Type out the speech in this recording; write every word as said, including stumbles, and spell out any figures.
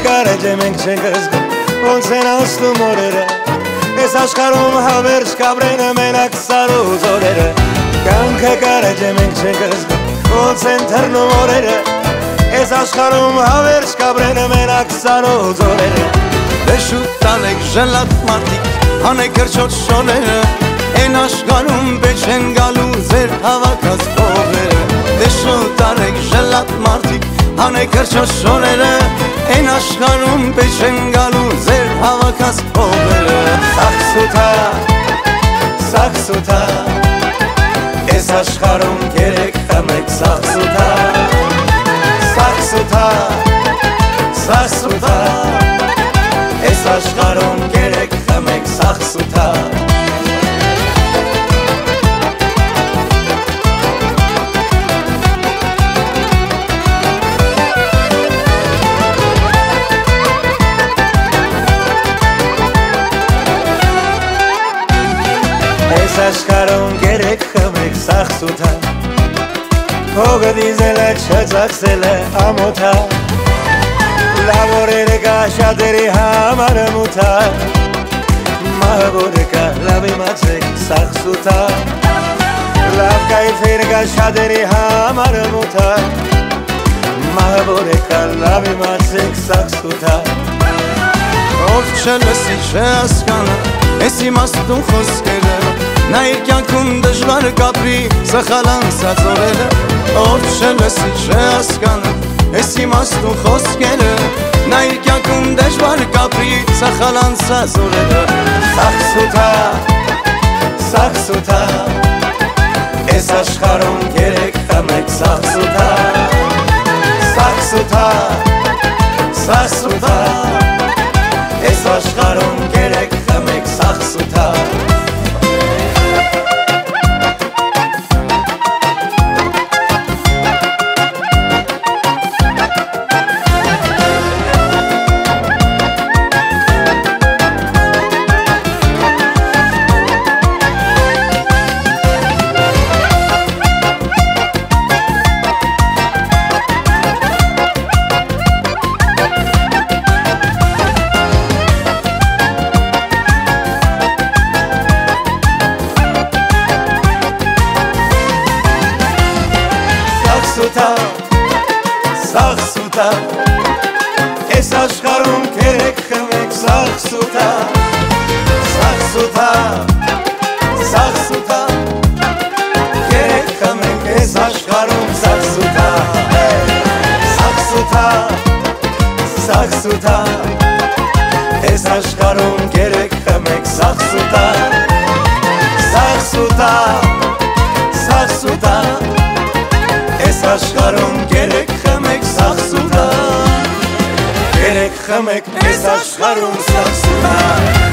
գարեջը մենք չենք զգում ոնց են անցնում օրերը Ես աշխարհում հավերժ կաբրեն մենակ սարու զորերը Կյանքը գարեջը մենք չենք զգում ոնց են թռնում օրերը Ես աշխարհում հավերժ կաբրեն մենակ սարու զորերը Դե շուտ տանեք ժլատ մարդիկ հանեք գրչոտ շորերը Են աշխարհում պետք են գալու ձեր հավաքած փողերը Դե շուտ տանեք ժլատ մարդիկ հանեք գրչոտ շորերը Են աշխարհում պետք են գալու ձեր հավաքած փողերը Սախսութա, սախսութա Ես աշխարհում գերեք խմեք սախսութա Սախսութա, սախսութա Ես աշխարհում գերեք խմեք սախսութա Ես աշխարհում գերեք խմեք սախսութա Փողը դիզել է չծախսել է ամոթա Լավ օրերը կա շատերի համար մութա Մահվորը կա լավ իմացեք սախսութա Լավ կայֆեր կա շատերի համար մութա Մահվորը կա լավ իմացեք սախսութա Ով չլսի չհասկանա Ես իմաստուն խոսքերը Նա իր կյանքում դժվար կապրի սխալ անցած օրերը Ով չլսի չհասկանա Ես իմաստուն խոսքերը Նա իր կյանքում դժվար կապրի սխալ անցած օրերը Սախսութա, սախսութա Ես աշխարհում գերեք խմեք սախսութա Սախսութա, սախսութա Ես աշխարհում գերեք խմեք սախսութա Սախսութա, սախսութա Ես աշխարհում գերեք խմեք սախսութա Սախսութա, սախսութա Գերեք խմեք ես աշխարհում սախսութա Սախսութա, սախսութա Ես աշխարհում գերեք խմեք սախսութա Սախսութա, սախսութա Ես աշխարհում գերեք խմեք սախսութա Գերեք խմեք ես աշխարհում սախսութա